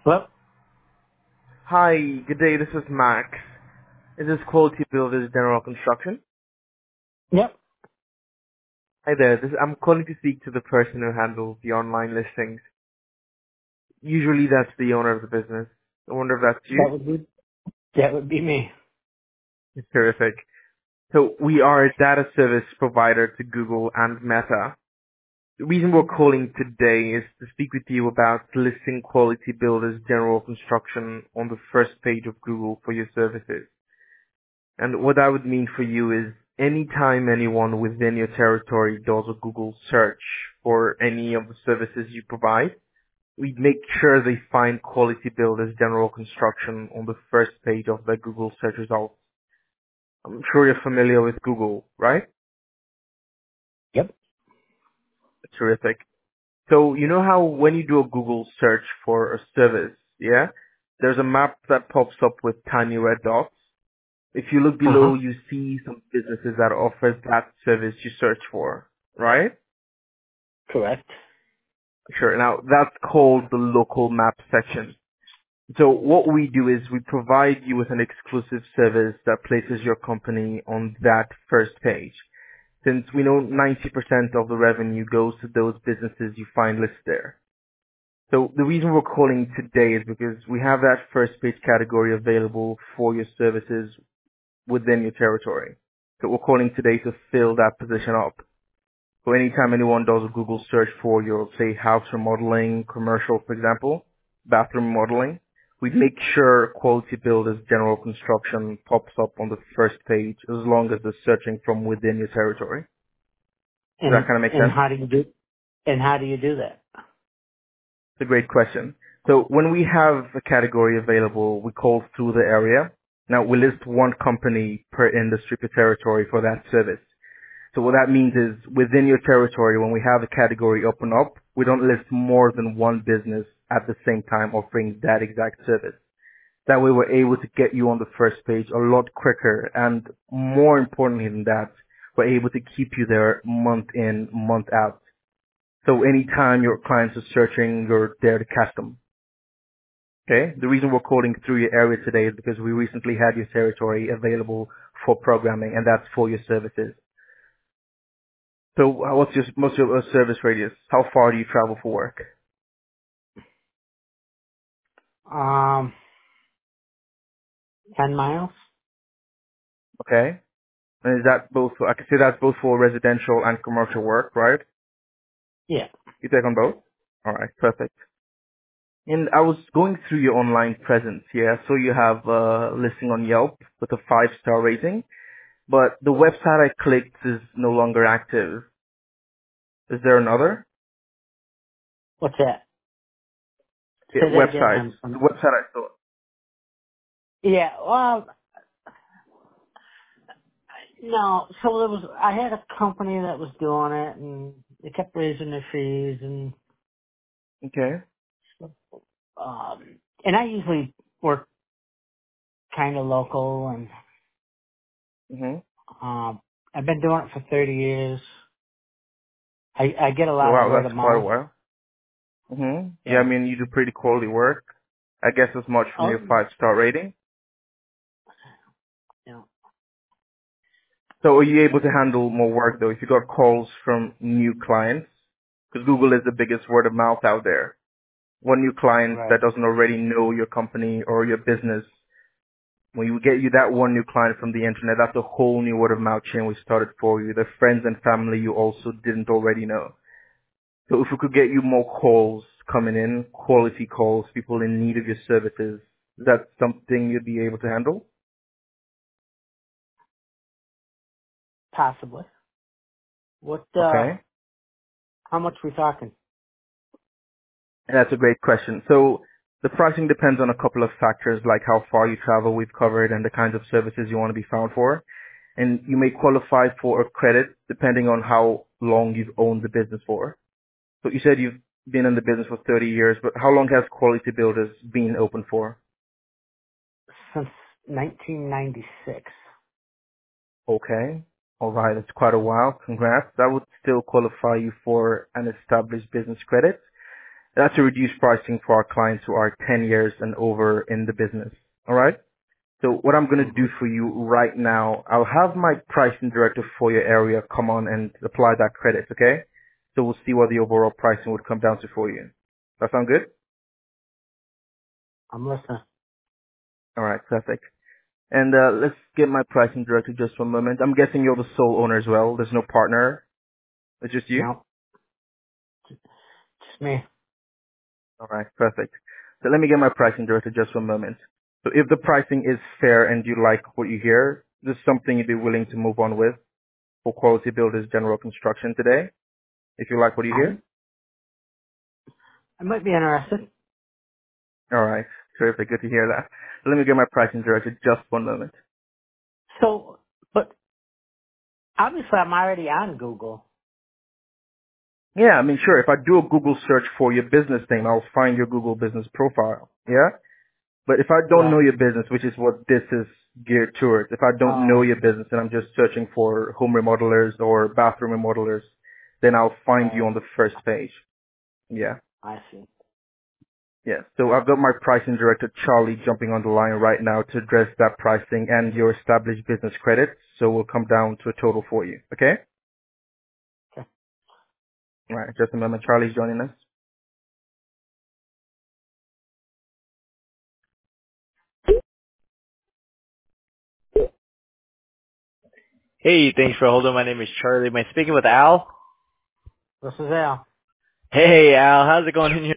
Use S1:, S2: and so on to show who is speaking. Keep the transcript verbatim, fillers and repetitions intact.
S1: Well,
S2: Hi, good day. This is Max. Is this Quality Builders General Construction?
S1: yep,
S2: Hi there. This, I'm calling to speak to the person who handles the online listings. Usually that's the owner of the business. I wonder if that's you.
S1: that would be that would be me.
S2: It's terrific. So we are a data service provider to Google and Meta. The reason we're calling today is to speak with you about listing Quality Builders General Construction on the first page of Google for your services. And what that would mean for you is anytime anyone within your territory does a Google search for any of the services you provide, we make sure they find Quality Builders General Construction on the first page of their Google search results. I'm sure you're familiar with Google, right?
S1: Yep.
S2: Terrific. So you know how when you do a Google search for a service, yeah, there's a map that pops up with tiny red dots. If you look
S1: Uh
S2: below,
S1: huh.
S2: you see some businesses that offer that service you search for, right?
S1: Correct.
S2: Sure. Now, that's called the local map section. So what we do is we provide you with an exclusive service that places your company on that first page. Since we know ninety percent of the revenue goes to those businesses you find listed there. So the reason we're calling today is because we have that first page category available for your services within your territory. So we're calling today to fill that position up. So anytime anyone does a Google search for your, say, house remodeling, commercial, for example, bathroom remodeling, we make sure Quality Builders General Construction pops up on the first page as long as they're searching from within your territory. Does that
S1: And
S2: kind of make
S1: and
S2: sense?
S1: how do you do and how do you do that?
S2: It's a great question. So when we have a category available, we call through the area. Now we list one company per industry per territory for that service. So what that means is within your territory, when we have a category open up, we don't list more than one business at the same time offering that exact service. That way we're able to get you on the first page a lot quicker, and more importantly than that, we're able to keep you there month in, month out. So anytime your clients are searching, you're there to catch them. Okay? The reason we're calling through your area today is because we recently had your territory available for programming, and that's for your services. So uh, what's your most of your service radius? How far do you travel for work?
S1: Um, ten miles.
S2: Okay. And is that both, I can say that's both for residential and commercial work, right?
S1: Yeah.
S2: You take on both? Alright, perfect. And I was going through your online presence here. So you have a listing on Yelp with a five star rating, but the website I clicked is no longer active. Is there another?
S1: What's that?
S2: Yeah,
S1: Say that again.
S2: website.
S1: I'm,
S2: The
S1: I'm
S2: website I saw.
S1: yeah. Well, no. So there was. I had a company that was doing it, and they kept raising their fees, and
S2: Okay.
S1: um, and I usually work kind of local, and
S2: hmm
S1: um, I've been doing it for thirty years. I I get a
S2: So
S1: lot of
S2: wow,
S1: word of
S2: that's quite a
S1: mouth.
S2: while. hmm Yeah, I
S1: Yeah.
S2: mean, you do pretty quality work. I guess as much from
S1: Oh,
S2: your five star rating.
S1: yeah.
S2: So are you able to handle more work though if you got calls from new clients? Because Google is the biggest word of mouth out there. One new client that
S1: Right.
S2: doesn't already know your company or your business, when you get you that one new client from the internet, that's a whole new word of mouth chain we started for you. The friends and family you also didn't already know. So if we could get you more calls coming in, quality calls, people in need of your services, is that something you'd be able to handle?
S1: Possibly. What, uh,
S2: Okay.
S1: how much we talking?
S2: And that's a great question. So the pricing depends on a couple of factors like how far you travel, we've covered, and the kinds of services you want to be found for. And you may qualify for a credit depending on how long you've owned the business for. So you said you've been in the business for thirty years, but how long has Quality Builders been open for?
S1: Since nineteen ninety-six.
S2: Okay. All right. That's quite a while. Congrats. That would still qualify you for an established business credit. That's to reduce pricing for our clients who are ten years and over in the business. All right? So what I'm going to
S1: Mm-hmm.
S2: do for you right now, I'll have my pricing director for your area come on and apply that credit, okay? So we'll see what the overall pricing would come down to for you. That sound good?
S1: I'm listening.
S2: All right, perfect. And uh, let's get my pricing director just for a moment. I'm guessing you're the sole owner as well. There's no partner. It's just you?
S1: No, just me.
S2: All right, perfect. So let me get my pricing director just for a moment. So if the pricing is fair and you like what you hear, this is something you'd be willing to move on with for Quality Builders General Construction today, if you like what you hear?
S1: I'm, I might be interested.
S2: All right, terrific. Good to hear that. So let me get my pricing director just one moment.
S1: So, but obviously I'm already on Google.
S2: Yeah, I mean, sure. If I do a Google search for your business name, I'll find your Google business profile. Yeah? But if I don't know
S1: Right.
S2: your business, which is what this is geared towards, if I don't know
S1: Oh,
S2: your business and I'm just searching for home remodelers or bathroom remodelers, then I'll find you
S1: right.
S2: on the first page. Yeah.
S1: I see.
S2: Yeah. So I've got my pricing director, Charlie, jumping on the line right now to address that pricing and your established business credit. So we'll come down to a total for you. Okay?
S1: Okay.
S2: All right. Just a moment. Charlie's joining us.
S3: Hey, thanks for holding. My name is Charlie. Am I speaking with Al?
S1: This is Al.
S3: Hey, Al. How's it going in your